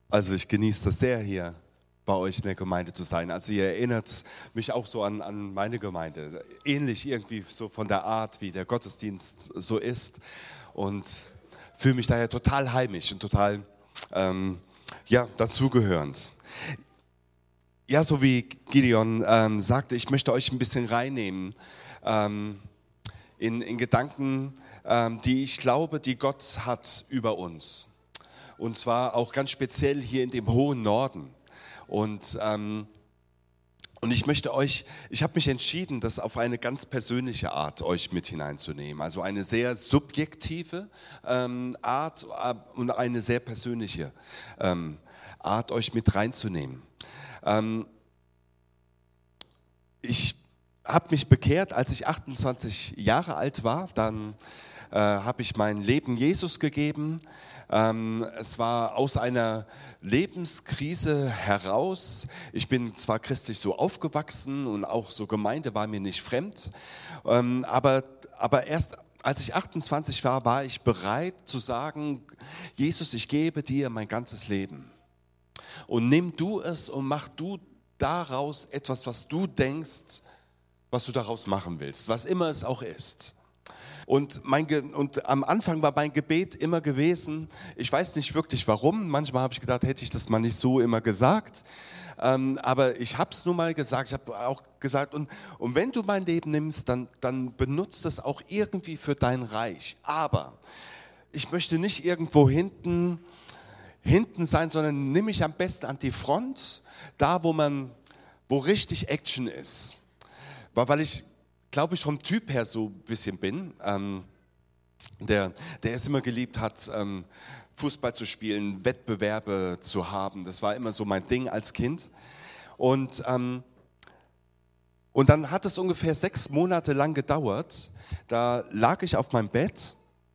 Also ich genieße das sehr, hier bei euch in der Gemeinde zu sein. Also ihr erinnert mich auch so an meine Gemeinde. Ähnlich irgendwie so von der Art, wie der Gottesdienst so ist. Und fühle mich daher total heimisch und total dazugehörend. Ja, so wie Gideon sagte, ich möchte euch ein bisschen reinnehmen in Gedanken, die ich glaube, die Gott hat über uns. Und zwar auch ganz speziell hier in dem hohen Norden. Und ich habe mich entschieden, das auf eine ganz persönliche Art euch mit hineinzunehmen. Also eine sehr subjektive Art und eine sehr persönliche Art, euch mit reinzunehmen. Ich habe mich bekehrt, als ich 28 Jahre alt war. Dann habe ich mein Leben Jesus gegeben. Es war aus einer Lebenskrise heraus. Ich bin zwar christlich so aufgewachsen und auch so Gemeinde war mir nicht fremd, aber erst als ich 28 war, war ich bereit zu sagen, Jesus, ich gebe dir mein ganzes Leben. Und nimm du es und mach du daraus etwas, was du denkst, was du daraus machen willst, was immer es auch ist. Und am Anfang war mein Gebet immer gewesen, ich weiß nicht wirklich warum, manchmal habe ich gedacht, hätte ich das mal nicht so immer gesagt, aber ich habe es nun mal gesagt, ich habe auch gesagt, und wenn du mein Leben nimmst, dann benutzt das auch irgendwie für dein Reich. Aber ich möchte nicht irgendwo hinten sein, sondern nimm mich am besten an die Front, da wo richtig Action ist. Weil ich, glaube ich, vom Typ her so ein bisschen bin, der es immer geliebt hat, Fußball zu spielen, Wettbewerbe zu haben. Das war immer so mein Ding als Kind. Und dann hat es ungefähr 6 Monate lang gedauert. Da lag ich auf meinem Bett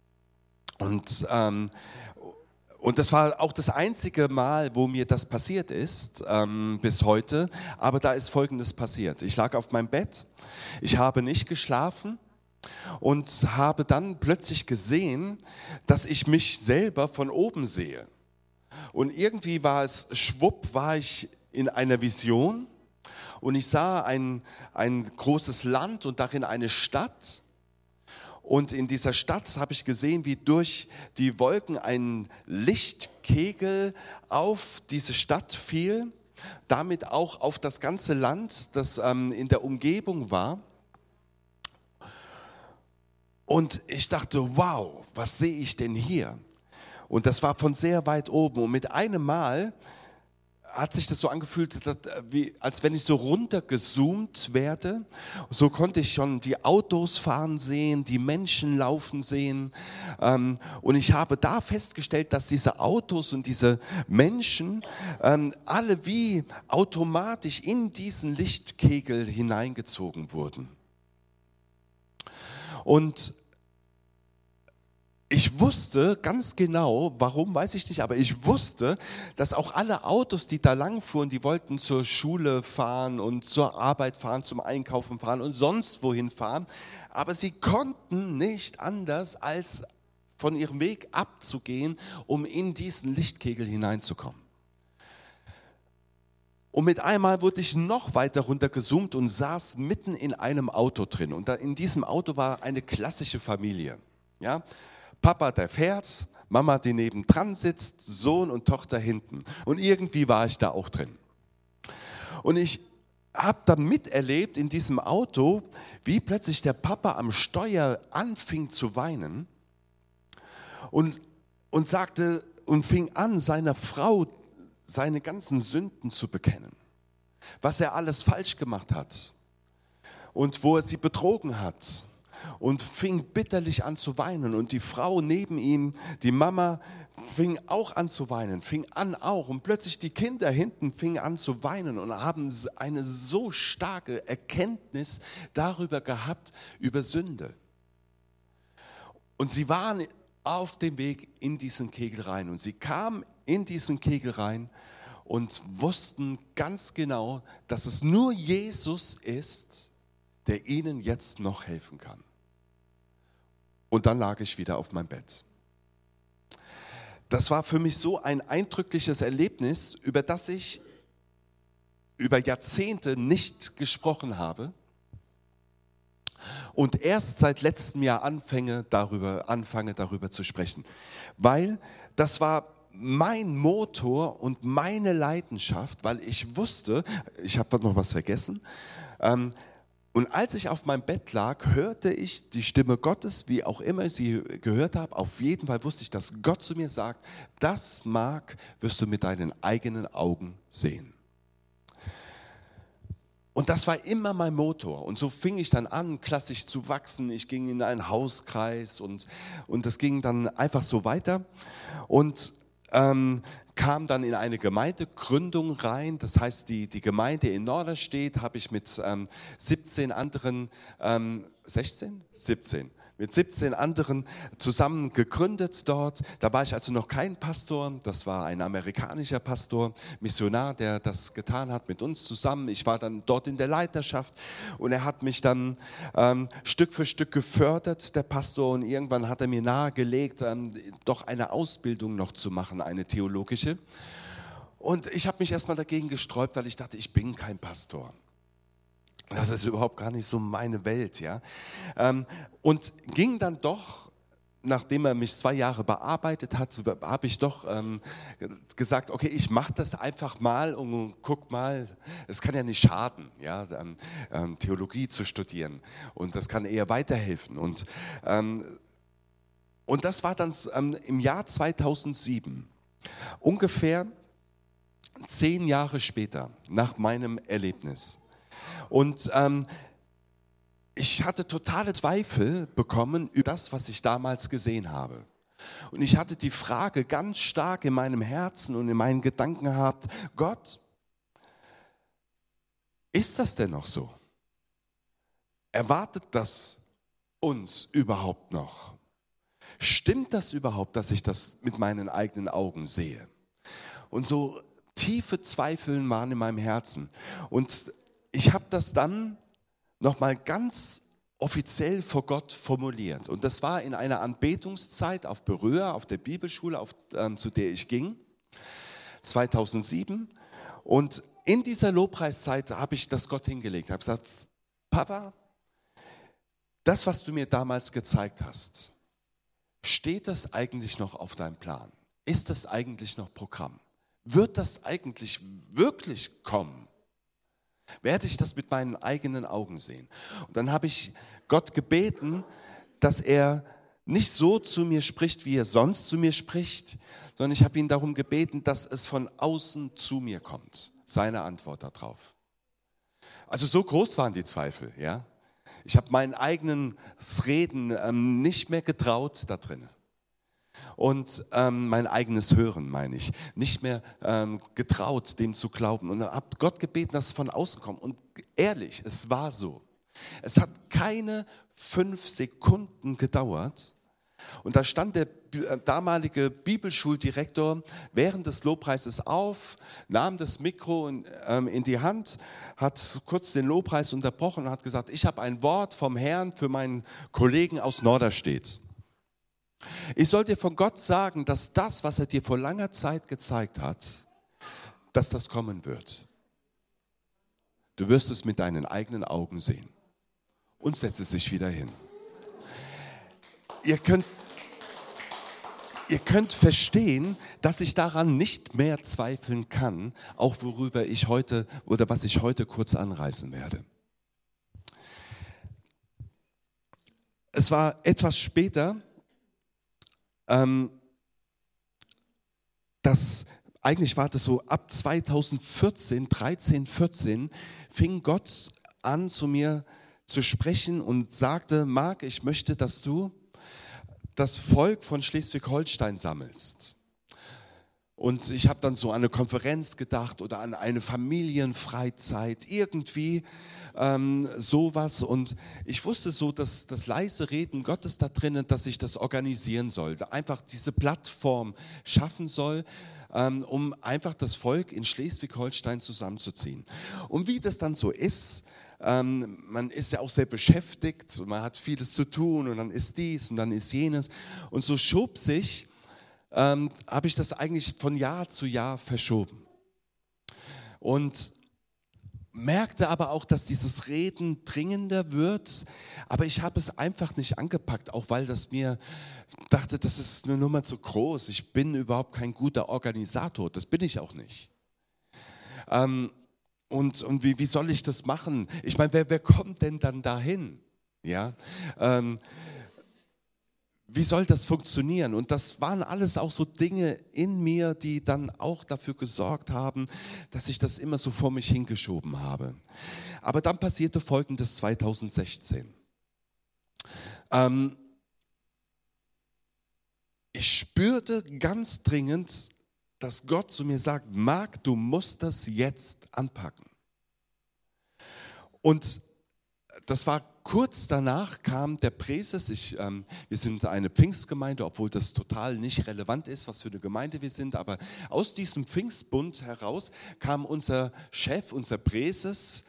und das war auch das einzige Mal, wo mir das passiert ist, bis heute. Aber da ist Folgendes passiert. Ich lag auf meinem Bett, ich habe nicht geschlafen und habe dann plötzlich gesehen, dass ich mich selber von oben sehe. Und irgendwie war es, schwupp, war ich in einer Vision und ich sah ein großes Land und darin eine Stadt. Und in dieser Stadt habe ich gesehen, wie durch die Wolken ein Lichtkegel auf diese Stadt fiel, damit auch auf das ganze Land, das in der Umgebung war. Und ich dachte, wow, was sehe ich denn hier? Und das war von sehr weit oben. Und mit einem Mal hat sich das so angefühlt, als wenn ich so runtergezoomt werde. So konnte ich schon die Autos fahren sehen, die Menschen laufen sehen. Und ich habe da festgestellt, dass diese Autos und diese Menschen alle wie automatisch in diesen Lichtkegel hineingezogen wurden. Und ich wusste ganz genau, warum, weiß ich nicht, aber ich wusste, dass auch alle Autos, die da lang fuhren, die wollten zur Schule fahren und zur Arbeit fahren, zum Einkaufen fahren und sonst wohin fahren, aber sie konnten nicht anders, als von ihrem Weg abzugehen, um in diesen Lichtkegel hineinzukommen. Und mit einmal wurde ich noch weiter runtergezoomt und saß mitten in einem Auto drin. Und in diesem Auto war eine klassische Familie, ja. Papa, der fährt, Mama, die nebendran sitzt, Sohn und Tochter hinten. Und irgendwie war ich da auch drin. Und ich habe dann miterlebt in diesem Auto, wie plötzlich der Papa am Steuer anfing zu weinen und sagte und fing an, seiner Frau seine ganzen Sünden zu bekennen. Was er alles falsch gemacht hat und wo er sie betrogen hat. Und fing bitterlich an zu weinen. Und die Frau neben ihm, die Mama, fing auch an zu weinen, fing an auch. Und plötzlich die Kinder hinten fingen an zu weinen und haben eine so starke Erkenntnis darüber gehabt, über Sünde. Und sie waren auf dem Weg in diesen Kegel rein. Und sie kamen in diesen Kegel rein und wussten ganz genau, dass es nur Jesus ist, der ihnen jetzt noch helfen kann. Und dann lag ich wieder auf meinem Bett. Das war für mich so ein eindrückliches Erlebnis, über das ich über Jahrzehnte nicht gesprochen habe und erst seit letztem Jahr anfange darüber zu sprechen. Weil das war mein Motor und meine Leidenschaft, weil ich wusste, ich habe noch was vergessen, und als ich auf meinem Bett lag, hörte ich die Stimme Gottes, wie auch immer ich sie gehört habe. Auf jeden Fall wusste ich, dass Gott zu mir sagt, das, Marc, wirst du mit deinen eigenen Augen sehen. Und das war immer mein Motor. Und so fing ich dann an, klassisch zu wachsen. Ich ging in einen Hauskreis und das ging dann einfach so weiter. Und kam dann in eine Gemeindegründung rein. Das heißt, die Gemeinde in Norderstedt habe ich mit 17 anderen, 16? 17. Mit 17 anderen zusammen gegründet dort. Da war ich also noch kein Pastor, das war ein amerikanischer Pastor, Missionar, der das getan hat mit uns zusammen. Ich war dann dort in der Leiterschaft und er hat mich dann Stück für Stück gefördert, der Pastor, und irgendwann hat er mir nahegelegt, doch eine Ausbildung noch zu machen, eine theologische. Und ich habe mich erstmal dagegen gesträubt, weil ich dachte, ich bin kein Pastor. Das ist überhaupt gar nicht so meine Welt, ja. Und ging dann doch, nachdem er mich 2 Jahre bearbeitet hat, habe ich doch gesagt, okay, ich mache das einfach mal und guck mal, es kann ja nicht schaden, ja, Theologie zu studieren, und das kann eher weiterhelfen. Und das war dann im Jahr 2007, ungefähr 10 Jahre später, nach meinem Erlebnis. Und ich hatte totale Zweifel bekommen über das, was ich damals gesehen habe. Und ich hatte die Frage ganz stark in meinem Herzen und in meinen Gedanken gehabt, Gott, ist das denn noch so? Erwartet das uns überhaupt noch? Stimmt das überhaupt, dass ich das mit meinen eigenen Augen sehe? Und so tiefe Zweifel waren in meinem Herzen. Und ich habe das dann nochmal ganz offiziell vor Gott formuliert. Und das war in einer Anbetungszeit auf Berührer, auf der Bibelschule, zu der ich ging, 2007. Und in dieser Lobpreiszeit habe ich das Gott hingelegt. Ich habe gesagt, Papa, das, was du mir damals gezeigt hast, steht das eigentlich noch auf deinem Plan? Ist das eigentlich noch Programm? Wird das eigentlich wirklich kommen? Werde ich das mit meinen eigenen Augen sehen? Und dann habe ich Gott gebeten, dass er nicht so zu mir spricht, wie er sonst zu mir spricht, sondern ich habe ihn darum gebeten, dass es von außen zu mir kommt. Seine Antwort darauf. Also so groß waren die Zweifel, ja. Ich habe mein eigenes Reden nicht mehr getraut da drin. Und mein eigenes Hören, meine ich, nicht mehr getraut, dem zu glauben. Und habe Gott gebeten, dass es von außen kommt. Und ehrlich, es war so. Es hat keine 5 Sekunden gedauert. Und da stand der damalige Bibelschuldirektor während des Lobpreises auf, nahm das Mikro in die Hand, hat kurz den Lobpreis unterbrochen und hat gesagt, ich habe ein Wort vom Herrn für meinen Kollegen aus Norderstedt. Ich soll dir von Gott sagen, dass das, was er dir vor langer Zeit gezeigt hat, dass das kommen wird. Du wirst es mit deinen eigenen Augen sehen. Und setze sich wieder hin. Ihr könnt verstehen, dass ich daran nicht mehr zweifeln kann, auch was ich heute kurz anreißen werde. Es war etwas später, eigentlich war das so ab 2014, 13, 14, fing Gott an zu mir zu sprechen und sagte, Marc, ich möchte, dass du das Volk von Schleswig-Holstein sammelst. Und ich habe dann so an eine Konferenz gedacht oder an eine Familienfreizeit, irgendwie sowas. Und ich wusste so, dass das leise Reden Gottes da drinnen, dass ich das organisieren soll, einfach diese Plattform schaffen soll, um einfach das Volk in Schleswig-Holstein zusammenzuziehen. Und wie das dann so ist, man ist ja auch sehr beschäftigt und man hat vieles zu tun und dann ist dies und dann ist jenes. Und so schob sich habe ich das eigentlich von Jahr zu Jahr verschoben. Und merkte aber auch, dass dieses Reden dringender wird, aber ich habe es einfach nicht angepackt, auch weil das mir dachte, das ist eine Nummer zu groß. Ich bin überhaupt kein guter Organisator, das bin ich auch nicht. Und wie soll ich das machen? Ich meine, wer kommt denn dann dahin? Ja, wie soll das funktionieren? Und das waren alles auch so Dinge in mir, die dann auch dafür gesorgt haben, dass ich das immer so vor mich hingeschoben habe. Aber dann passierte Folgendes 2016. Ich spürte ganz dringend, dass Gott zu mir sagt, Marc, du musst das jetzt anpacken. Und das war kurz danach, kam der Präses. Wir sind eine Pfingstgemeinde, obwohl das total nicht relevant ist, was für eine Gemeinde wir sind. Aber aus diesem Pfingstbund heraus kam unser Chef, unser Präses,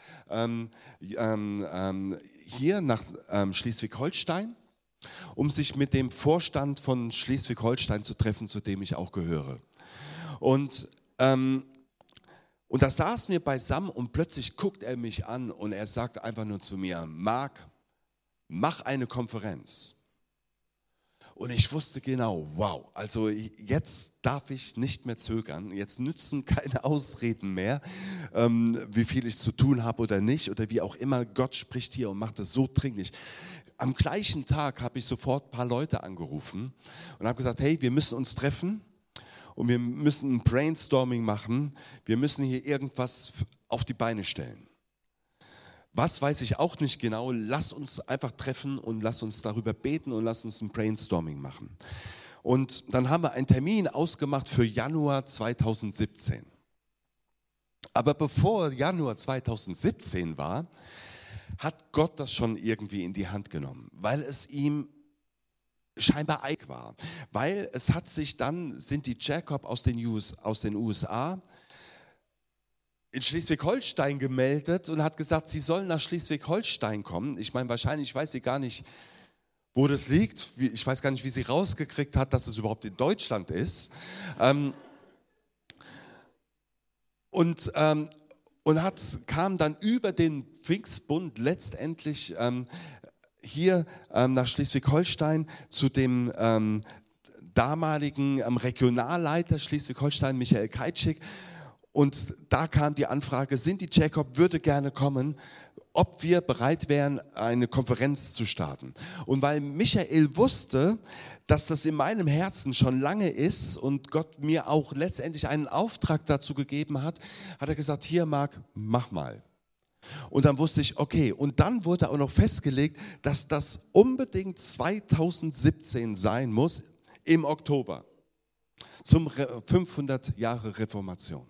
hier nach Schleswig-Holstein, um sich mit dem Vorstand von Schleswig-Holstein zu treffen, zu dem ich auch gehöre. Und da saßen wir beisammen und plötzlich guckt er mich an und er sagt einfach nur zu mir, Marc, mach eine Konferenz. Und ich wusste genau, wow, also jetzt darf ich nicht mehr zögern, jetzt nützen keine Ausreden mehr, wie viel ich zu tun habe oder nicht oder wie auch immer, Gott spricht hier und macht es so dringlich. Am gleichen Tag habe ich sofort ein paar Leute angerufen und habe gesagt, hey, wir müssen uns treffen. Und wir müssen ein Brainstorming machen. Wir müssen hier irgendwas auf die Beine stellen. Was weiß ich auch nicht genau. Lass uns einfach treffen und lass uns darüber beten und lass uns ein Brainstorming machen. Und dann haben wir einen Termin ausgemacht für Januar 2017. Aber bevor Januar 2017 war, hat Gott das schon irgendwie in die Hand genommen, weil es ihm scheinbar eilig war, weil es hat sich dann, sind die Jacob aus den USA in Schleswig-Holstein gemeldet und hat gesagt, sie sollen nach Schleswig-Holstein kommen. Ich meine, wahrscheinlich weiß sie gar nicht, wo das liegt. Ich weiß gar nicht, wie sie rausgekriegt hat, dass es überhaupt in Deutschland ist. Kam dann über den Pfingstbund letztendlich hier nach Schleswig-Holstein zu dem damaligen Regionalleiter Schleswig-Holstein, Michael Keitschik. Und da kam die Anfrage, Sinti Jacob würde gerne kommen, ob wir bereit wären, eine Konferenz zu starten. Und weil Michael wusste, dass das in meinem Herzen schon lange ist und Gott mir auch letztendlich einen Auftrag dazu gegeben hat, hat er gesagt, hier Marc, mach mal. Und dann wusste ich, okay, und dann wurde auch noch festgelegt, dass das unbedingt 2017 sein muss, im Oktober, zum 500 Jahre Reformation.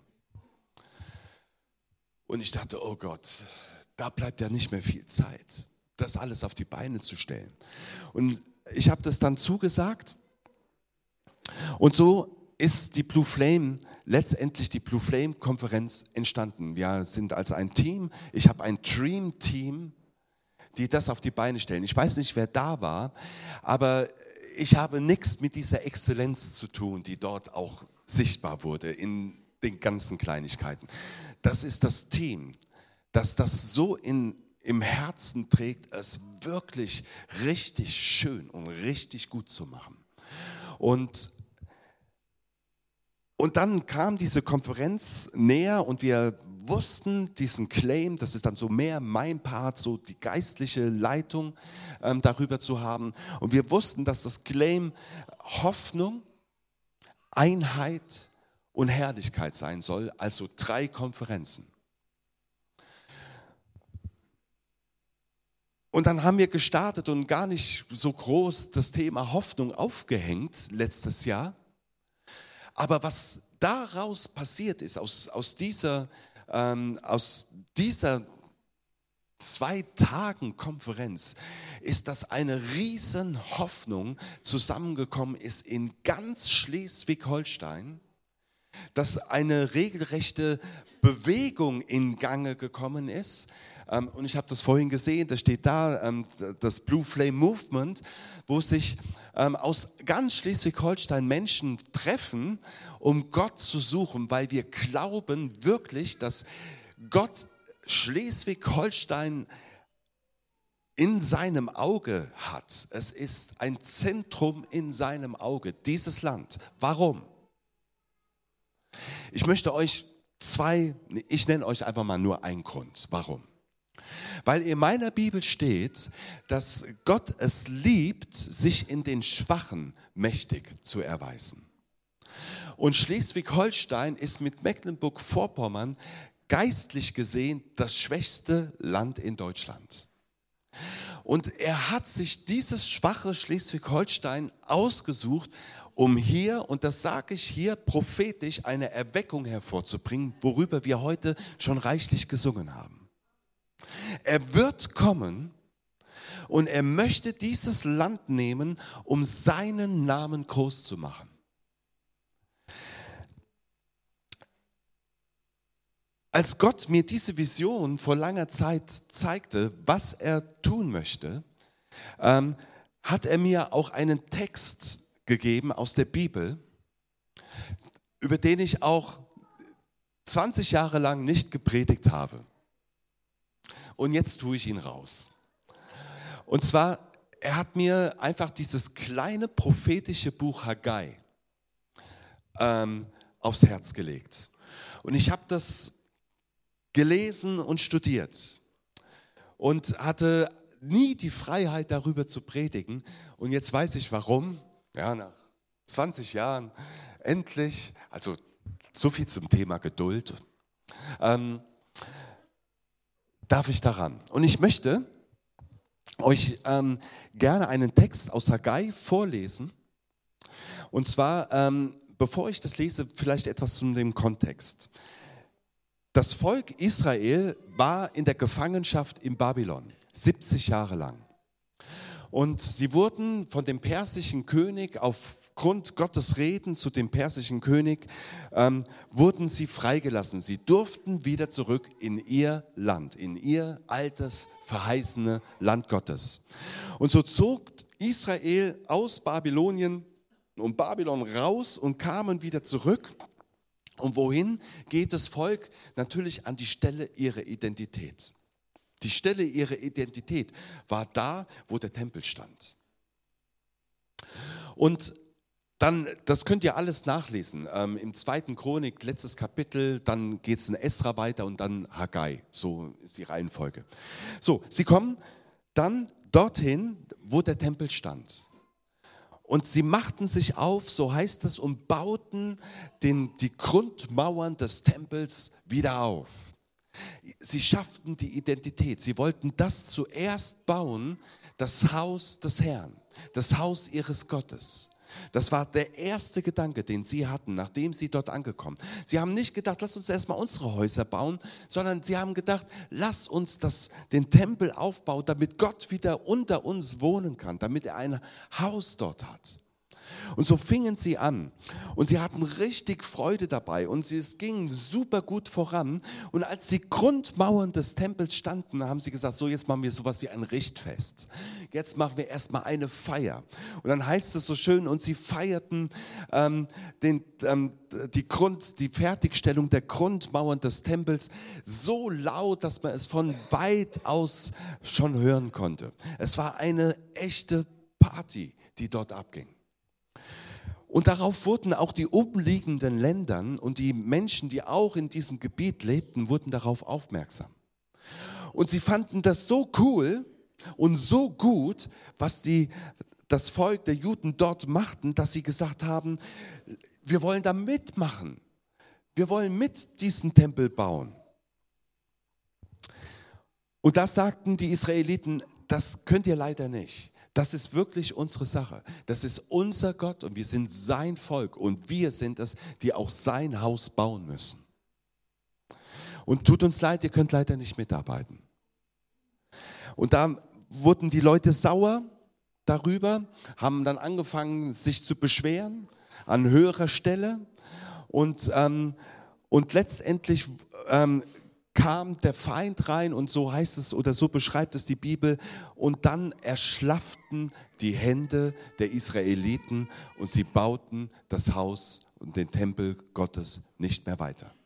Und ich dachte, oh Gott, da bleibt ja nicht mehr viel Zeit, das alles auf die Beine zu stellen. Und ich habe das dann zugesagt und so ist die Blue Flame, letztendlich die Blue Flame Konferenz entstanden. Wir sind als ein Team, ich habe ein Dream-Team, die das auf die Beine stellen. Ich weiß nicht, wer da war, aber ich habe nichts mit dieser Exzellenz zu tun, die dort auch sichtbar wurde in den ganzen Kleinigkeiten. Das ist das Team, das das so im Herzen trägt, es wirklich richtig schön und richtig gut zu machen. Und dann kam diese Konferenz näher und wir wussten diesen Claim, das ist dann so mehr mein Part, so die geistliche Leitung darüber zu haben. Und wir wussten, dass das Claim Hoffnung, Einheit und Herrlichkeit sein soll, also 3 Konferenzen. Und dann haben wir gestartet und gar nicht so groß das Thema Hoffnung aufgehängt letztes Jahr. Aber was daraus passiert ist, aus dieser 2 Tagen Konferenz, ist, dass eine riesen Hoffnung zusammengekommen ist in ganz Schleswig-Holstein, dass eine regelrechte Bewegung in Gange gekommen ist, Und ich habe das vorhin gesehen, da steht da, das Blue Flame Movement, wo sich aus ganz Schleswig-Holstein Menschen treffen, um Gott zu suchen, weil wir glauben wirklich, dass Gott Schleswig-Holstein in seinem Auge hat. Es ist ein Zentrum in seinem Auge, dieses Land. Warum? Ich möchte euch ich nenne euch einfach mal nur einen Grund. Warum? Weil in meiner Bibel steht, dass Gott es liebt, sich in den Schwachen mächtig zu erweisen. Und Schleswig-Holstein ist mit Mecklenburg-Vorpommern geistlich gesehen das schwächste Land in Deutschland. Und er hat sich dieses schwache Schleswig-Holstein ausgesucht, um hier, und das sage ich hier prophetisch, eine Erweckung hervorzubringen, worüber wir heute schon reichlich gesungen haben. Er wird kommen und er möchte dieses Land nehmen, um seinen Namen groß zu machen. Als Gott mir diese Vision vor langer Zeit zeigte, was er tun möchte, hat er mir auch einen Text gegeben aus der Bibel, über den ich auch 20 Jahre lang nicht gepredigt habe. Und jetzt tue ich ihn raus. Und zwar, er hat mir einfach dieses kleine prophetische Buch Haggai aufs Herz gelegt. Und ich habe das gelesen und studiert und hatte nie die Freiheit, darüber zu predigen. Und jetzt weiß ich warum. Ja, nach 20 Jahren endlich, also so viel zum Thema Geduld, darf ich daran. Und ich möchte euch gerne einen Text aus Haggai vorlesen. Und zwar, bevor ich das lese, vielleicht etwas zu dem Kontext. Das Volk Israel war in der Gefangenschaft in Babylon, 70 Jahre lang. Und sie wurden von dem persischen König, aufgrund Gottes Reden zu dem persischen König, wurden sie freigelassen. Sie durften wieder zurück in ihr Land, in ihr altes, verheißene Land Gottes. Und so zog Israel aus Babylonien und Babylon raus und kamen wieder zurück. Und wohin geht das Volk? Natürlich an die Stelle ihrer Identität. Die Stelle ihrer Identität war da, wo der Tempel stand. Und dann, das könnt ihr alles nachlesen, im 2. Chronik, letztes Kapitel, dann geht es in Esra weiter und dann Haggai, so ist die Reihenfolge. So, sie kommen dann dorthin, wo der Tempel stand. Und sie machten sich auf, so heißt es, und bauten die Grundmauern des Tempels wieder auf. Sie schafften die Identität. Sie wollten das zuerst bauen, das Haus des Herrn, das Haus ihres Gottes. Das war der erste Gedanke, den sie hatten, nachdem sie dort angekommen. Sie haben nicht gedacht, lass uns erstmal unsere Häuser bauen, sondern sie haben gedacht, lass uns den Tempel aufbauen, damit Gott wieder unter uns wohnen kann, damit er ein Haus dort hat. Und so fingen sie an und sie hatten richtig Freude dabei und es ging super gut voran. Und als die Grundmauern des Tempels standen, haben sie gesagt, so jetzt machen wir sowas wie ein Richtfest. Jetzt machen wir erstmal eine Feier. Und dann heißt es so schön, und sie feierten die Fertigstellung der Grundmauern des Tempels so laut, dass man es von weit aus schon hören konnte. Es war eine echte Party, die dort abging. Und darauf wurden auch die umliegenden Länder und die Menschen, die auch in diesem Gebiet lebten, wurden darauf aufmerksam. Und sie fanden das so cool und so gut, was das Volk der Juden dort machten, dass sie gesagt haben, wir wollen da mitmachen. Wir wollen mit diesen Tempel bauen. Und das sagten die Israeliten, das könnt ihr leider nicht. Das ist wirklich unsere Sache. Das ist unser Gott und wir sind sein Volk und wir sind es, die auch sein Haus bauen müssen. Und tut uns leid, ihr könnt leider nicht mitarbeiten. Und da wurden die Leute sauer darüber, haben dann angefangen, sich zu beschweren an höherer Stelle und letztendlich kam der Feind rein und so heißt es oder so beschreibt es die Bibel und dann erschlafften die Hände der Israeliten und sie bauten das Haus und den Tempel Gottes nicht mehr weiter.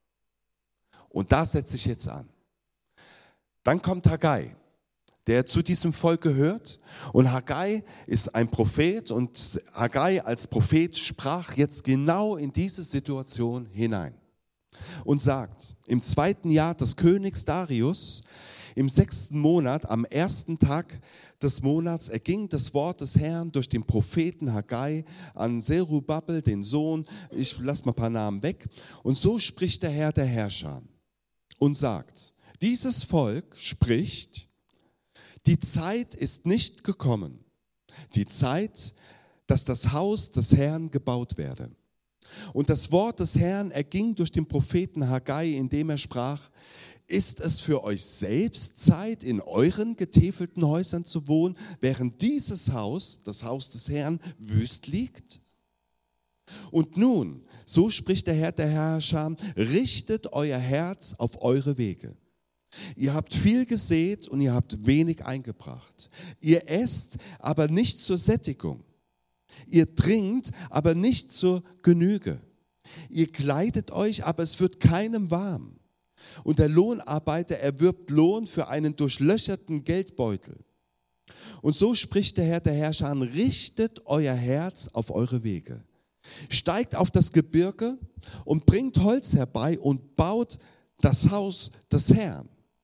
Und da setze ich jetzt an. Dann kommt Haggai, der zu diesem Volk gehört und Haggai ist ein Prophet und Haggai als Prophet sprach jetzt genau in diese Situation hinein. Und sagt, im 2. Jahr des Königs Darius, im 6. Monat, am 1. Tag des Monats, erging das Wort des Herrn durch den Propheten Haggai an Serubbabel, den Sohn, ich lasse mal ein paar Namen weg, und so spricht der Herr der Herrscher und sagt, dieses Volk spricht, die Zeit ist nicht gekommen, die Zeit, dass das Haus des Herrn gebaut werde. Und das Wort des Herrn erging durch den Propheten Haggai, indem er sprach, ist es für euch selbst Zeit, in euren getäfelten Häusern zu wohnen, während dieses Haus, das Haus des Herrn, wüst liegt? Und nun, so spricht der Herr der Herrscher, richtet euer Herz auf eure Wege. Ihr habt viel gesät und ihr habt wenig eingebracht. Ihr esst, aber nicht zur Sättigung. Ihr trinkt, aber nicht zur Genüge. Ihr kleidet euch, aber es wird keinem warm. Und der Lohnarbeiter erwirbt Lohn für einen durchlöcherten Geldbeutel. Und so spricht der Herr der Herrscher an, richtet euer Herz auf eure Wege. Steigt auf das Gebirge und bringt Holz herbei und baut das Haus des Herrn.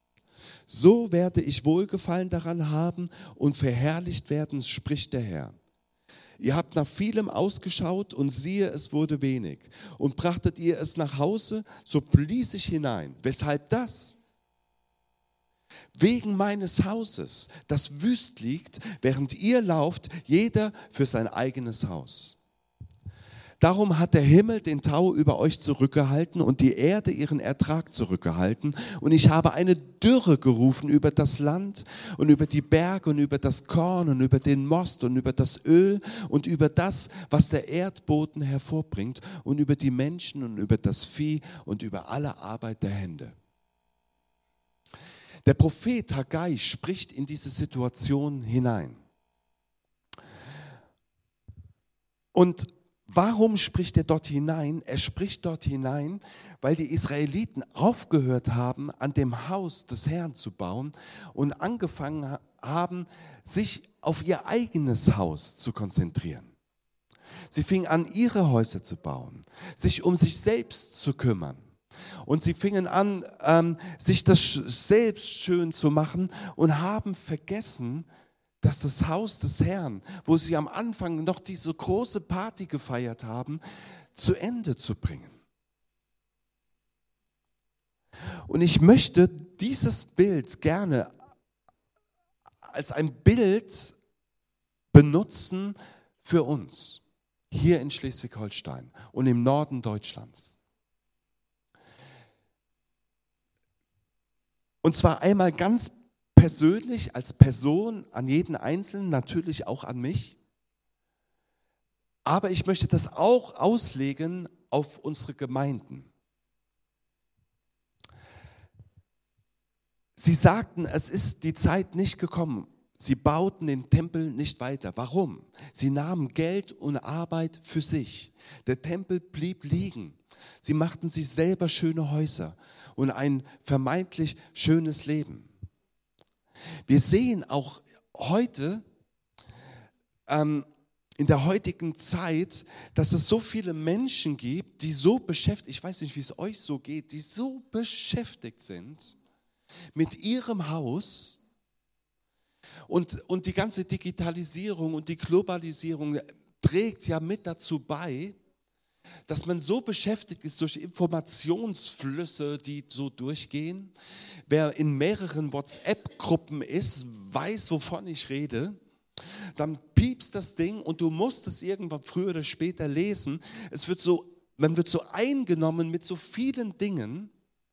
So werde ich Wohlgefallen daran haben und verherrlicht werden, spricht der Herr. Ihr habt nach vielem ausgeschaut und siehe, es wurde wenig. Und brachtet ihr es nach Hause, so blies ich hinein. Weshalb das? Wegen meines Hauses, das wüst liegt, während ihr lauft, jeder für sein eigenes Haus. Darum hat der Himmel den Tau über euch zurückgehalten und die Erde ihren Ertrag zurückgehalten. Und ich habe eine Dürre gerufen über das Land und über die Berge und über das Korn und über den Most und über das Öl und über das, was der Erdboden hervorbringt und über die Menschen und über das Vieh und über alle Arbeit der Hände. Der Prophet Haggai spricht in diese Situation hinein. Und warum spricht er dort hinein? Er spricht dort hinein, weil die Israeliten aufgehört haben, an dem Haus des Herrn zu bauen und angefangen haben, sich auf ihr eigenes Haus zu konzentrieren. Sie fingen an, ihre Häuser zu bauen, sich um sich selbst zu kümmern. Und sie fingen an, sich das selbst schön zu machen und haben vergessen, dass das Haus des Herrn, wo sie am Anfang noch diese große Party gefeiert haben, zu Ende zu bringen. Und ich möchte dieses Bild gerne als ein Bild benutzen für uns, hier in Schleswig-Holstein und im Norden Deutschlands. Und zwar einmal ganz persönlich, als Person, an jeden Einzelnen, natürlich auch an mich. Aber ich möchte das auch auslegen auf unsere Gemeinden. Sie sagten, es ist die Zeit nicht gekommen. Sie bauten den Tempel nicht weiter. Warum? Sie nahmen Geld und Arbeit für sich. Der Tempel blieb liegen. Sie machten sich selber schöne Häuser und ein vermeintlich schönes Leben. Wir sehen auch heute, in der heutigen Zeit, dass es so viele Menschen gibt, die so beschäftigt, ich weiß nicht, wie es euch so geht, die so beschäftigt sind mit ihrem Haus und die ganze Digitalisierung und die Globalisierung trägt ja mit dazu bei, dass man so beschäftigt ist durch Informationsflüsse, die so durchgehen. Wer in mehreren WhatsApp-Gruppen ist, weiß, wovon ich rede. Dann piepst das Ding und du musst es irgendwann früher oder später lesen. Man wird so eingenommen mit so vielen Dingen.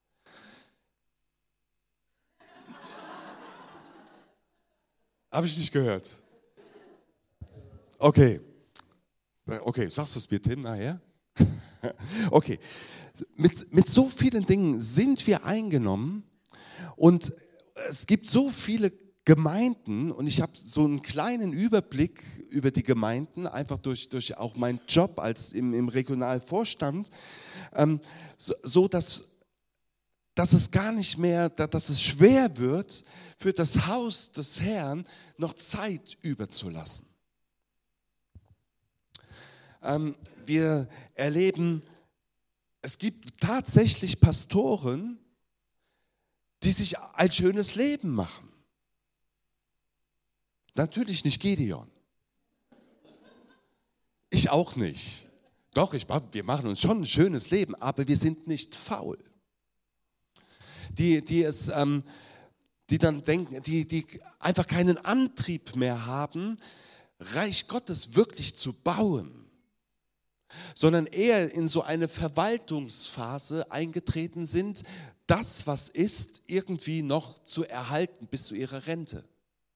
Habe ich nicht gehört. Okay, sagst du es mir, Tim, nachher? Okay, mit so vielen Dingen sind wir eingenommen und es gibt so viele Gemeinden und ich habe so einen kleinen Überblick über die Gemeinden, einfach durch auch meinen Job im Regionalvorstand, so dass es gar nicht mehr, dass es schwer wird, für das Haus des Herrn noch Zeit überzulassen. Wir erleben, es gibt tatsächlich Pastoren, die sich ein schönes Leben machen. Natürlich nicht Gideon. Ich auch nicht. Doch, wir machen uns schon ein schönes Leben, aber wir sind nicht faul. Die dann denken, die einfach keinen Antrieb mehr haben, Reich Gottes wirklich zu bauen, sondern eher in so eine Verwaltungsphase eingetreten sind, das, was ist, irgendwie noch zu erhalten bis zu ihrer Rente.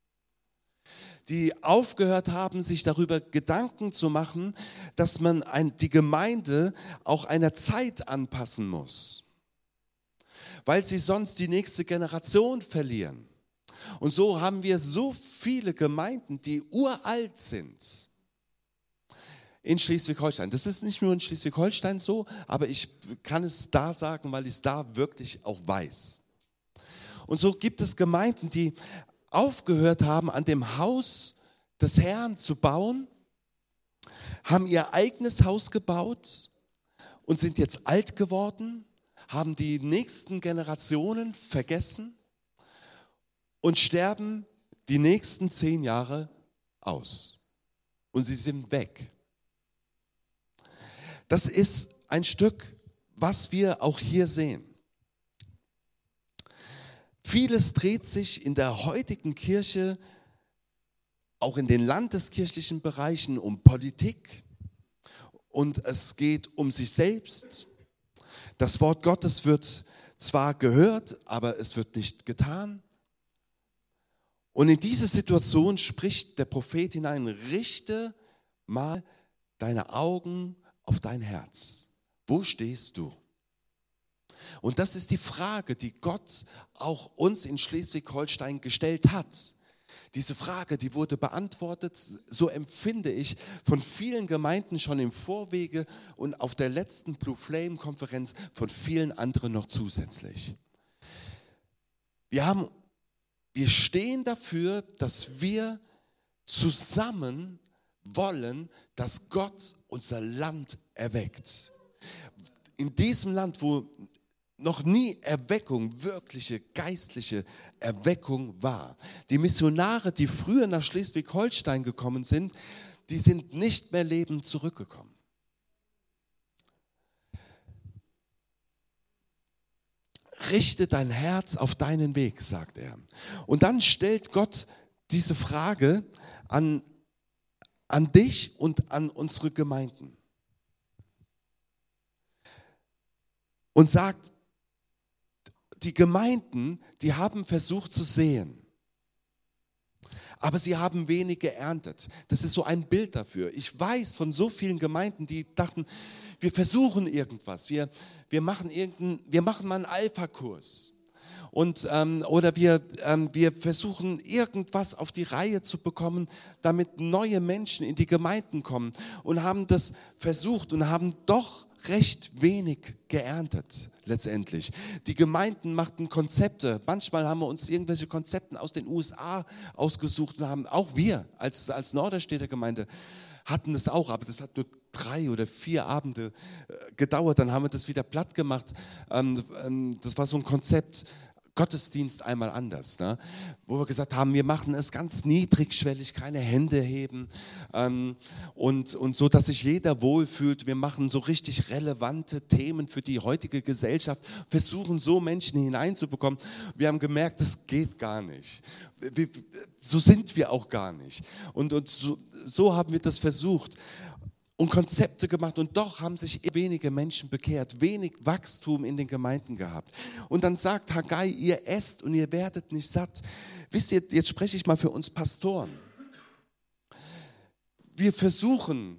Die aufgehört haben, sich darüber Gedanken zu machen, dass man die Gemeinde auch einer Zeit anpassen muss, weil sie sonst die nächste Generation verlieren. Und so haben wir so viele Gemeinden, die uralt sind in Schleswig-Holstein. Das ist nicht nur in Schleswig-Holstein so, aber ich kann es da sagen, weil ich es da wirklich auch weiß. Und so gibt es Gemeinden, die aufgehört haben, an dem Haus des Herrn zu bauen, haben ihr eigenes Haus gebaut und sind jetzt alt geworden, haben die nächsten Generationen vergessen und sterben die nächsten 10 Jahre aus. Und sie sind weg. Das ist ein Stück, was wir auch hier sehen. Vieles dreht sich in der heutigen Kirche, auch in den landeskirchlichen Bereichen, um Politik. Und es geht um sich selbst. Das Wort Gottes wird zwar gehört, aber es wird nicht getan. Und in diese Situation spricht der Prophet hinein: Richte mal deine Augen auf dein Herz. Wo stehst du? Und das ist die Frage, die Gott auch uns in Schleswig-Holstein gestellt hat. Diese Frage, die wurde beantwortet, so empfinde ich, von vielen Gemeinden schon im Vorwege und auf der letzten Blue Flame Konferenz von vielen anderen noch zusätzlich. Wir stehen dafür, dass wir zusammen wollen, dass Gott unser Land erweckt. In diesem Land, wo noch nie Erweckung, wirkliche geistliche Erweckung war. Die Missionare, die früher nach Schleswig-Holstein gekommen sind, die sind nicht mehr lebend zurückgekommen. Richte dein Herz auf deinen Weg, sagt er. Und dann stellt Gott diese Frage an dich und an unsere Gemeinden. Und sagt, die Gemeinden, die haben versucht zu säen, aber sie haben wenig geerntet. Das ist so ein Bild dafür. Ich weiß von so vielen Gemeinden, die dachten, wir versuchen irgendwas, wir machen mal einen Alpha-Kurs. Oder wir versuchen irgendwas auf die Reihe zu bekommen, damit neue Menschen in die Gemeinden kommen, und haben das versucht und haben doch recht wenig geerntet letztendlich. Die Gemeinden machten Konzepte. Manchmal haben wir uns irgendwelche Konzepte aus den USA ausgesucht und haben auch wir als Norderstedter Gemeinde hatten das auch, aber das hat nur 3 oder 4 Abende gedauert. Dann haben wir das wieder platt gemacht. Das war so ein Konzept, Gottesdienst einmal anders, ne? Wo wir gesagt haben, wir machen es ganz niedrigschwellig, keine Hände heben, und so, dass sich jeder wohlfühlt. Wir machen so richtig relevante Themen für die heutige Gesellschaft, versuchen so Menschen hineinzubekommen. Wir haben gemerkt, das geht gar nicht. So sind wir auch gar nicht. Und so haben wir das versucht und Konzepte gemacht, und doch haben sich wenige Menschen bekehrt, wenig Wachstum in den Gemeinden gehabt. Und dann sagt Haggai, ihr esst und ihr werdet nicht satt. Wisst ihr, jetzt spreche ich mal für uns Pastoren. Wir versuchen,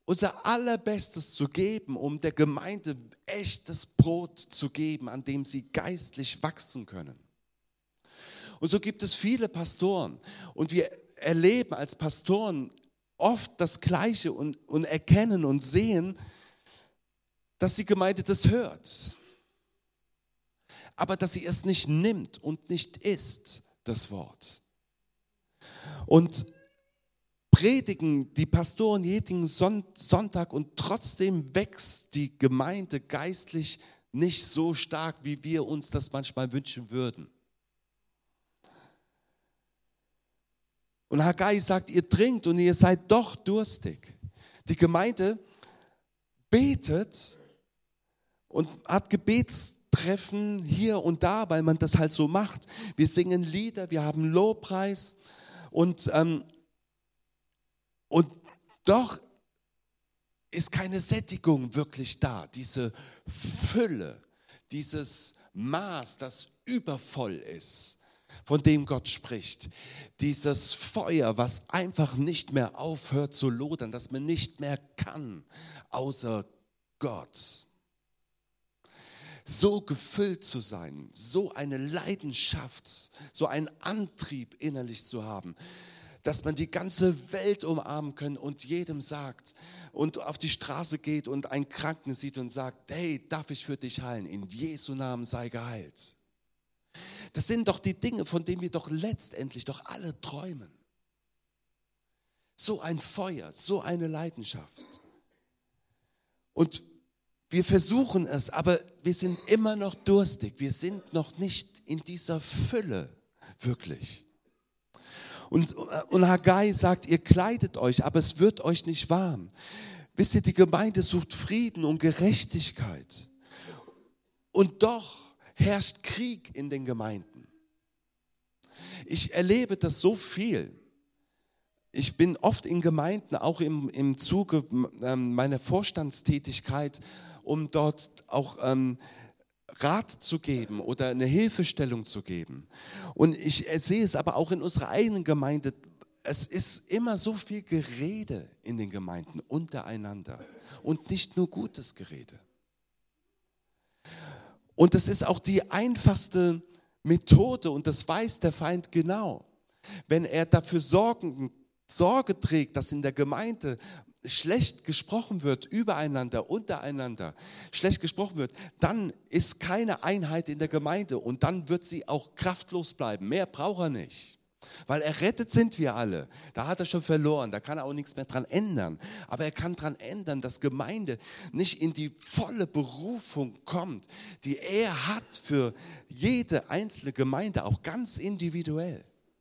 unser Allerbestes zu geben, um der Gemeinde echtes Brot zu geben, an dem sie geistlich wachsen können. Und so gibt es viele Pastoren und wir erleben als Pastoren oft das Gleiche und erkennen und sehen, dass die Gemeinde das hört, aber dass sie es nicht nimmt und nicht isst, das Wort. Und predigen die Pastoren jeden Sonntag und trotzdem wächst die Gemeinde geistlich nicht so stark, wie wir uns das manchmal wünschen würden. Und Haggai sagt, ihr trinkt und ihr seid doch durstig. Die Gemeinde betet und hat Gebetstreffen hier und da, weil man das halt so macht. Wir singen Lieder, wir haben Lobpreis und doch ist keine Sättigung wirklich da. Diese Fülle, dieses Maß, das übervoll ist, von dem Gott spricht. Dieses Feuer, was einfach nicht mehr aufhört zu lodern, das man nicht mehr kann, außer Gott. So gefüllt zu sein, so eine Leidenschaft, so einen Antrieb innerlich zu haben, dass man die ganze Welt umarmen kann und jedem sagt und auf die Straße geht und einen Kranken sieht und sagt, hey, darf ich für dich heilen? In Jesu Namen sei geheilt. Das sind doch die Dinge, von denen wir doch letztendlich doch alle träumen. So ein Feuer, so eine Leidenschaft. Und wir versuchen es, aber wir sind immer noch durstig. Wir sind noch nicht in dieser Fülle wirklich. Und Haggai sagt, ihr kleidet euch, aber es wird euch nicht warm. Wisst ihr, die Gemeinde sucht Frieden und Gerechtigkeit. Und doch herrscht Krieg in den Gemeinden. Ich erlebe das so viel. Ich bin oft in Gemeinden, auch im Zuge meiner Vorstandstätigkeit, um dort auch Rat zu geben oder eine Hilfestellung zu geben. Und ich sehe es aber auch in unserer eigenen Gemeinde. Es ist immer so viel Gerede in den Gemeinden untereinander und nicht nur gutes Gerede. Und das ist auch die einfachste Methode und das weiß der Feind genau. Wenn er dafür Sorge trägt, dass in der Gemeinde schlecht gesprochen wird, übereinander, untereinander, schlecht gesprochen wird, dann ist keine Einheit in der Gemeinde und dann wird sie auch kraftlos bleiben. Mehr braucht er nicht, weil errettet sind wir alle. Da hat er schon verloren, da kann er auch nichts mehr dran ändern. Aber er kann dran ändern, dass Gemeinde nicht in die volle Berufung kommt, die er hat für jede einzelne Gemeinde, auch ganz individuell.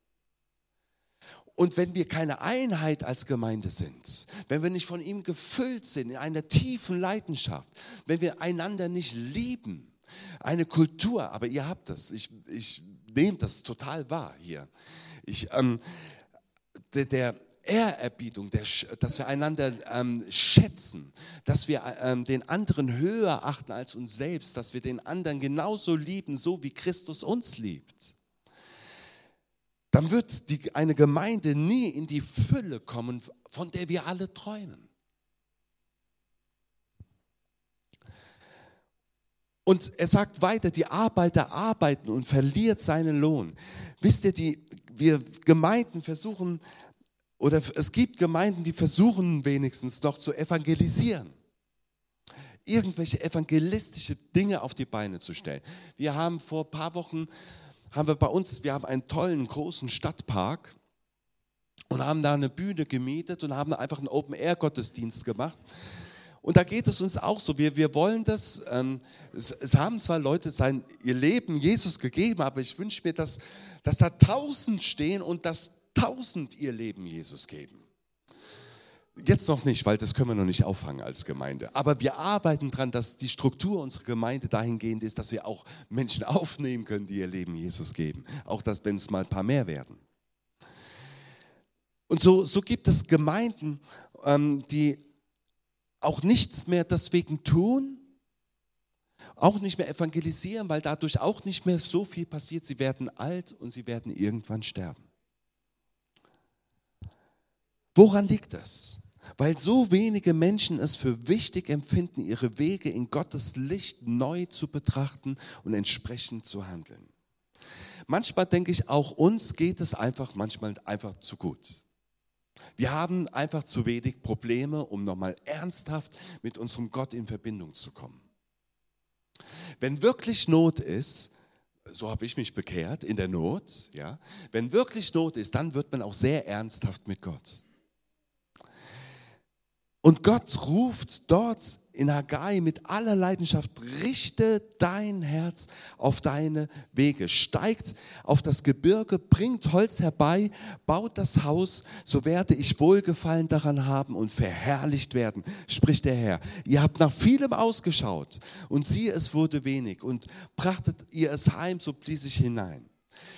Und wenn wir keine Einheit als Gemeinde sind, wenn wir nicht von ihm gefüllt sind in einer tiefen Leidenschaft, wenn wir einander nicht lieben, eine Kultur, aber ihr habt das, ich nehme das total wahr hier. Der Ehrerbietung, dass wir einander schätzen, dass wir den anderen höher achten als uns selbst, dass wir den anderen genauso lieben, so wie Christus uns liebt. Dann wird eine Gemeinde nie in die Fülle kommen, von der wir alle träumen. Und er sagt weiter, die Arbeiter arbeiten und verliert seinen Lohn. Wisst ihr, wir Gemeinden versuchen, oder es gibt Gemeinden, die versuchen wenigstens noch zu evangelisieren. Irgendwelche evangelistische Dinge auf die Beine zu stellen. Wir haben vor ein paar Wochen wir haben einen tollen, großen Stadtpark und haben da eine Bühne gemietet und haben einfach einen Open-Air-Gottesdienst gemacht. Und da geht es uns auch so, wir wollen das, es haben zwar Leute ihr Leben Jesus gegeben, aber ich wünsche mir, dass da 1000 stehen und dass 1000 ihr Leben Jesus geben. Jetzt noch nicht, weil das können wir noch nicht auffangen als Gemeinde. Aber wir arbeiten daran, dass die Struktur unserer Gemeinde dahingehend ist, dass wir auch Menschen aufnehmen können, die ihr Leben Jesus geben. Auch wenn es mal ein paar mehr werden. Und so gibt es Gemeinden, die auch nichts mehr deswegen tun, auch nicht mehr evangelisieren, weil dadurch auch nicht mehr so viel passiert. Sie werden alt und sie werden irgendwann sterben. Woran liegt das? weil so wenige Menschen es für wichtig empfinden, ihre Wege in Gottes Licht neu zu betrachten und entsprechend zu handeln. Manchmal denke ich, auch uns geht es manchmal einfach zu gut. Wir haben einfach zu wenig Probleme, um nochmal ernsthaft mit unserem Gott in Verbindung zu kommen. Wenn wirklich Not ist, so habe ich mich bekehrt, in der Not, ja, wenn wirklich Not ist, dann wird man auch sehr ernsthaft mit Gott. Und Gott ruft dort in Haggai mit aller Leidenschaft: richte dein Herz auf deine Wege, steigt auf das Gebirge, bringt Holz herbei, baut das Haus, so werde ich Wohlgefallen daran haben und verherrlicht werden, spricht der Herr. Ihr habt nach vielem ausgeschaut und siehe, es wurde wenig, und brachtet ihr es heim, so blies ich hinein.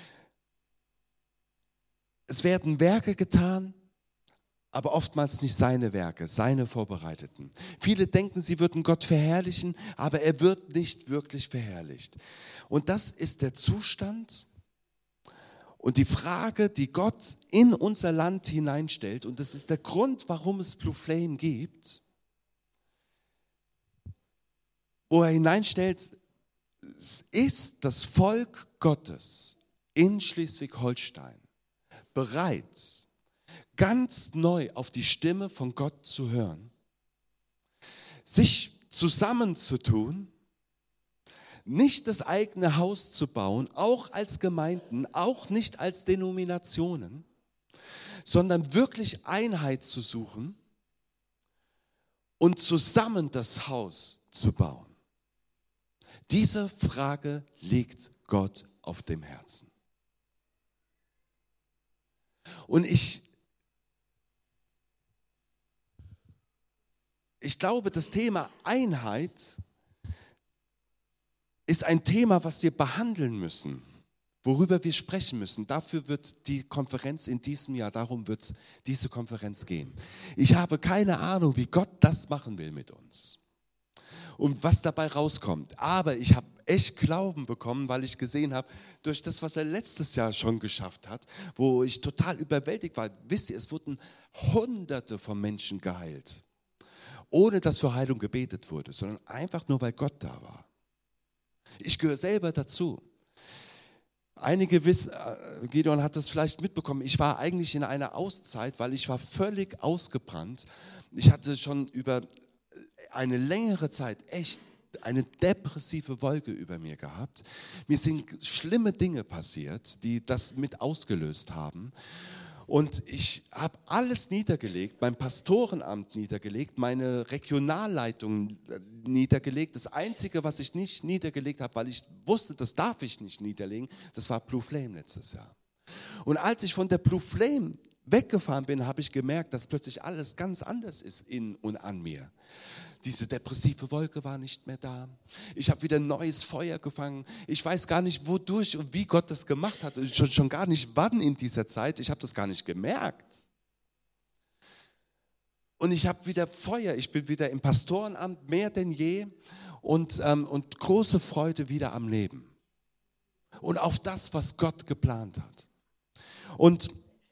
Es werden Werke getan, aber oftmals nicht seine Werke, seine vorbereiteten. Viele denken, sie würden Gott verherrlichen, aber er wird nicht wirklich verherrlicht. Und das ist der Zustand und die Frage, die Gott in unser Land hineinstellt. Und das ist der Grund, warum es Blue Flame gibt. Wo er hineinstellt, ist das Volk Gottes in Schleswig-Holstein bereit, ganz neu auf die Stimme von Gott zu hören, sich zusammenzutun, nicht das eigene Haus zu bauen, auch als Gemeinden, auch nicht als Denominationen, sondern wirklich Einheit zu suchen und zusammen das Haus zu bauen. Diese Frage liegt Gott auf dem Herzen. Und ich glaube, das Thema Einheit ist ein Thema, was wir behandeln müssen, worüber wir sprechen müssen. Dafür wird die Konferenz in diesem Jahr, darum wird diese Konferenz gehen. Ich habe keine Ahnung, wie Gott das machen will mit uns und was dabei rauskommt. Aber ich habe echt Glauben bekommen, weil ich gesehen habe, durch das, was er letztes Jahr schon geschafft hat, wo ich total überwältigt war. Wisst ihr, es wurden Hunderte von Menschen geheilt, ohne dass für Heilung gebetet wurde, sondern einfach nur, weil Gott da war. Ich gehöre selber dazu. Einige wissen, Gideon hat das vielleicht mitbekommen, ich war eigentlich in einer Auszeit, weil ich war völlig ausgebrannt. Ich hatte schon über eine längere Zeit echt eine depressive Wolke über mir gehabt. Mir sind schlimme Dinge passiert, die das mit ausgelöst haben. Und ich habe alles niedergelegt, mein Pastorenamt niedergelegt, meine Regionalleitung niedergelegt. Das Einzige, was ich nicht niedergelegt habe, weil ich wusste, das darf ich nicht niederlegen, das war Blue Flame letztes Jahr. Und als ich von der Blue Flame weggefahren bin, habe ich gemerkt, dass plötzlich alles ganz anders ist in und an mir. Diese depressive Wolke war nicht mehr da. Ich habe wieder neues Feuer gefangen. Ich weiß gar nicht, wodurch und wie Gott das gemacht hat. Schon gar nicht wann in dieser Zeit. Ich habe das gar nicht gemerkt. Und ich habe wieder Feuer. Ich bin wieder im Pastorenamt mehr denn je und große Freude wieder am Leben. Und auf das, was Gott geplant hat. Und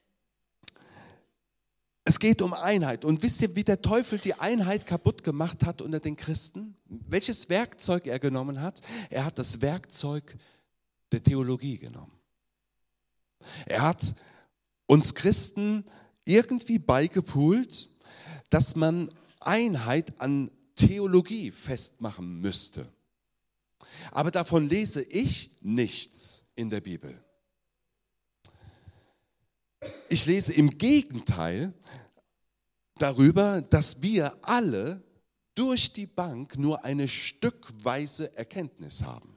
es geht um Einheit. Und wisst ihr, wie der Teufel die Einheit kaputt gemacht hat unter den Christen? Welches Werkzeug er genommen hat? Er hat das Werkzeug der Theologie genommen. Er hat uns Christen irgendwie beigepult, dass man Einheit an Theologie festmachen müsste. Aber davon lese ich nichts in der Bibel. Ich lese im Gegenteil darüber, dass wir alle durch die Bank nur eine stückweise Erkenntnis haben.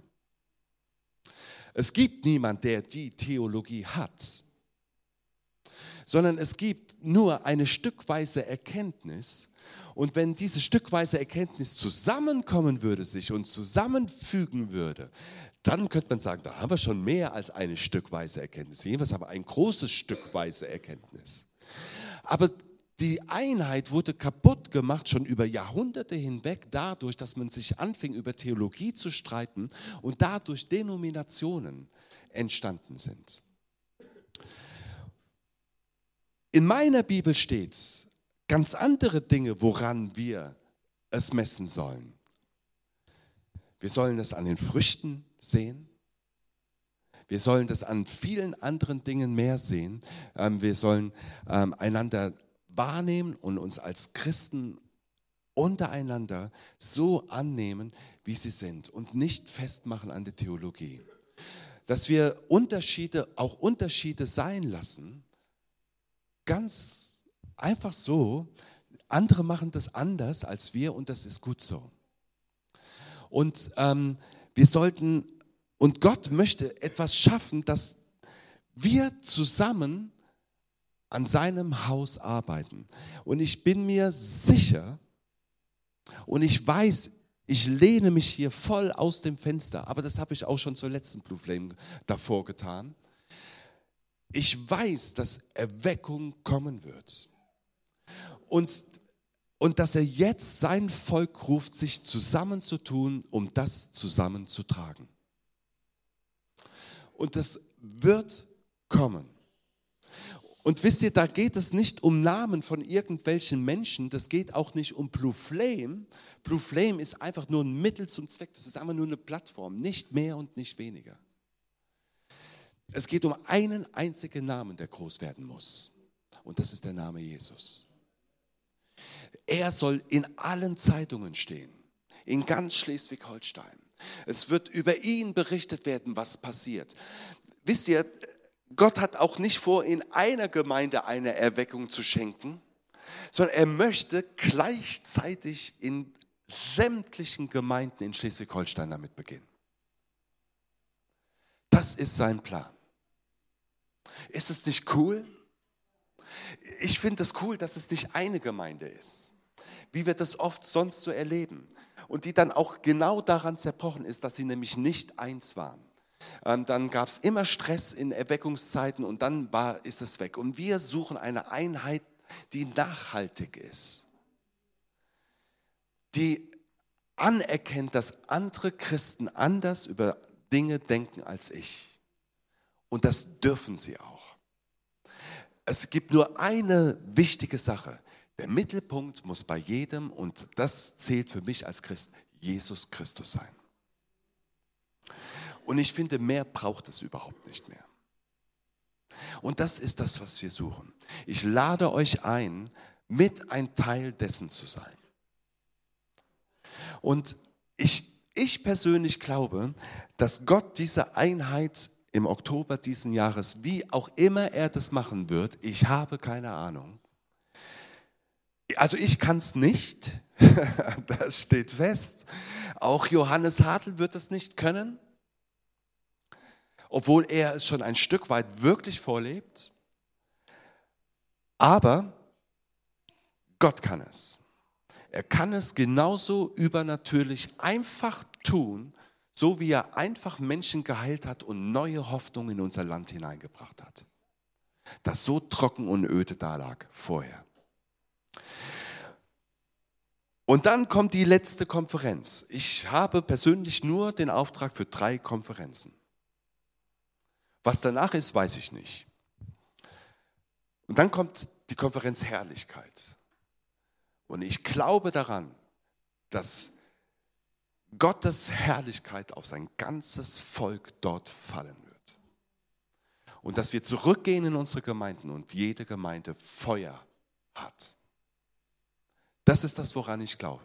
Es gibt niemanden, der die Theologie hat, sondern es gibt nur eine stückweise Erkenntnis. Und wenn diese stückweise Erkenntnis zusammenkommen würde, sich und zusammenfügen würde, dann könnte man sagen, da haben wir schon mehr als eine stückweise Erkenntnis. Jedenfalls haben wir ein großes stückweise Erkenntnis. Aber die Einheit wurde kaputt gemacht, schon über Jahrhunderte hinweg, dadurch, dass man sich anfing, über Theologie zu streiten und dadurch Denominationen entstanden sind. In meiner Bibel steht, ganz andere Dinge, woran wir es messen sollen. Wir sollen es an den Früchten sehen. Wir sollen das an vielen anderen Dingen mehr sehen. Wir sollen einander wahrnehmen und uns als Christen untereinander so annehmen, wie sie sind und nicht festmachen an der Theologie. Dass wir auch Unterschiede sein lassen, ganz einfach so. Andere machen das anders als wir und das ist gut so. Und und Gott möchte etwas schaffen, dass wir zusammen an seinem Haus arbeiten. Und ich bin mir sicher und ich weiß, ich lehne mich hier voll aus dem Fenster, aber das habe ich auch schon zur letzten Blue Flame davor getan. Ich weiß, dass Erweckung kommen wird. Und dass er jetzt sein Volk ruft, sich zusammenzutun, um das zusammenzutragen. Und das wird kommen. Und wisst ihr, da geht es nicht um Namen von irgendwelchen Menschen, das geht auch nicht um Blue Flame. Blue Flame ist einfach nur ein Mittel zum Zweck, das ist einfach nur eine Plattform, nicht mehr und nicht weniger. Es geht um einen einzigen Namen, der groß werden muss. Und das ist der Name Jesus. Er soll in allen Zeitungen stehen, in ganz Schleswig-Holstein. Es wird über ihn berichtet werden, was passiert. Wisst ihr, Gott hat auch nicht vor, in einer Gemeinde eine Erweckung zu schenken, sondern er möchte gleichzeitig in sämtlichen Gemeinden in Schleswig-Holstein damit beginnen. Das ist sein Plan. Ist es nicht cool? Ich finde es cool, dass es nicht eine Gemeinde ist, wie wir das oft sonst so erleben. Und die dann auch genau daran zerbrochen ist, dass sie nämlich nicht eins waren. Dann gab es immer Stress in Erweckungszeiten und dann ist es weg. Und wir suchen eine Einheit, die nachhaltig ist, die anerkennt, dass andere Christen anders über Dinge denken als ich. Und das dürfen sie auch. Es gibt nur eine wichtige Sache. Der Mittelpunkt muss bei jedem, und das zählt für mich als Christ, Jesus Christus sein. Und ich finde, mehr braucht es überhaupt nicht mehr. Und das ist das, was wir suchen. Ich lade euch ein, mit ein Teil dessen zu sein. Und ich persönlich glaube, dass Gott diese Einheit im Oktober diesen Jahres, wie auch immer er das machen wird, ich habe keine Ahnung. Also ich kann es nicht, das steht fest. Auch Johannes Hartl wird es nicht können, obwohl er es schon ein Stück weit wirklich vorlebt. Aber Gott kann es. Er kann es genauso übernatürlich einfach tun, so wie er einfach Menschen geheilt hat und neue Hoffnung in unser Land hineingebracht hat, das so trocken und öde dalag vorher. Und dann kommt die letzte Konferenz. Ich habe persönlich nur den Auftrag für 3 Konferenzen. Was danach ist, weiß ich nicht. Und dann kommt die Konferenz Herrlichkeit. Und ich glaube daran, dass Gottes Herrlichkeit auf sein ganzes Volk dort fallen wird. Und dass wir zurückgehen in unsere Gemeinden und jede Gemeinde Feuer hat. Das ist das, woran ich glaube.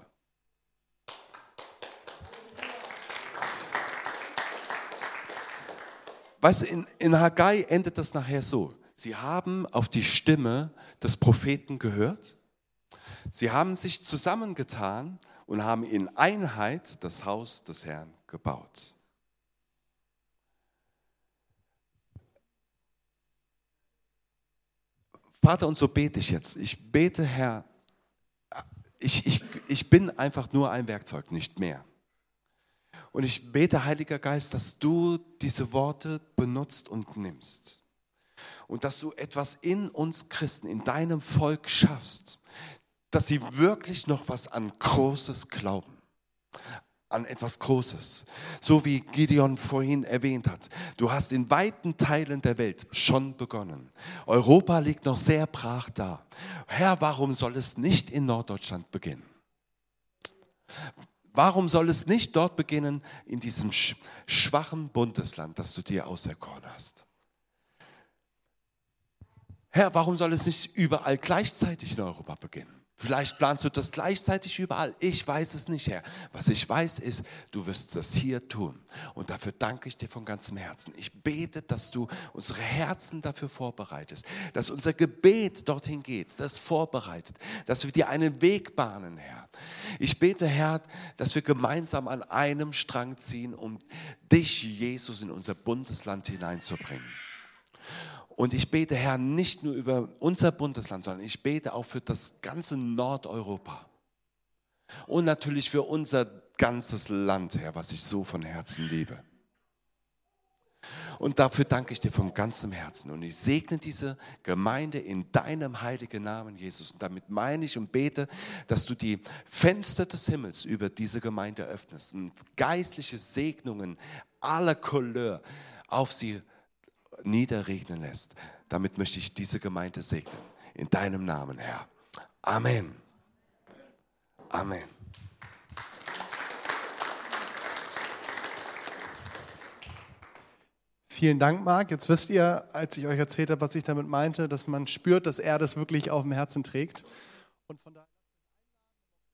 Weißt du, in Haggai endet das nachher so. Sie haben auf die Stimme des Propheten gehört. Sie haben sich zusammengetan und haben in Einheit das Haus des Herrn gebaut. Vater, und so bete ich jetzt. Ich bete, Herr, ich bin einfach nur ein Werkzeug, nicht mehr. Und ich bete, Heiliger Geist, dass du diese Worte benutzt und nimmst. Und dass du etwas in uns Christen, in deinem Volk schaffst, dass sie wirklich noch was an Großes glauben. an etwas Großes. So wie Gideon vorhin erwähnt hat. Du hast in weiten Teilen der Welt schon begonnen. Europa liegt noch sehr brach da. Herr, warum soll es nicht in Norddeutschland beginnen? Warum soll es nicht dort beginnen, in diesem schwachen Bundesland, das du dir auserkoren hast? Herr, warum soll es nicht überall gleichzeitig in Europa beginnen? Vielleicht planst du das gleichzeitig überall. Ich weiß es nicht, Herr. Was ich weiß ist, du wirst das hier tun. Und dafür danke ich dir von ganzem Herzen. Ich bete, dass du unsere Herzen dafür vorbereitest, dass unser Gebet dorthin geht, das vorbereitet, dass wir dir einen Weg bahnen, Herr. Ich bete, Herr, dass wir gemeinsam an einem Strang ziehen, um dich, Jesus, in unser Bundesland hineinzubringen. Und ich bete, Herr, nicht nur über unser Bundesland, sondern ich bete auch für das ganze Nordeuropa. Und natürlich für unser ganzes Land, Herr, was ich so von Herzen liebe. Und dafür danke ich dir von ganzem Herzen. Und ich segne diese Gemeinde in deinem heiligen Namen, Jesus. Und damit meine ich und bete, dass du die Fenster des Himmels über diese Gemeinde öffnest und geistliche Segnungen aller Couleur auf sie niederregnen lässt. Damit möchte ich diese Gemeinde segnen. In deinem Namen, Herr. Amen. Amen. Vielen Dank, Marc. Jetzt wisst ihr, als ich euch erzählt habe, was ich damit meinte, dass man spürt, dass er das wirklich auf dem Herzen trägt. Und von daher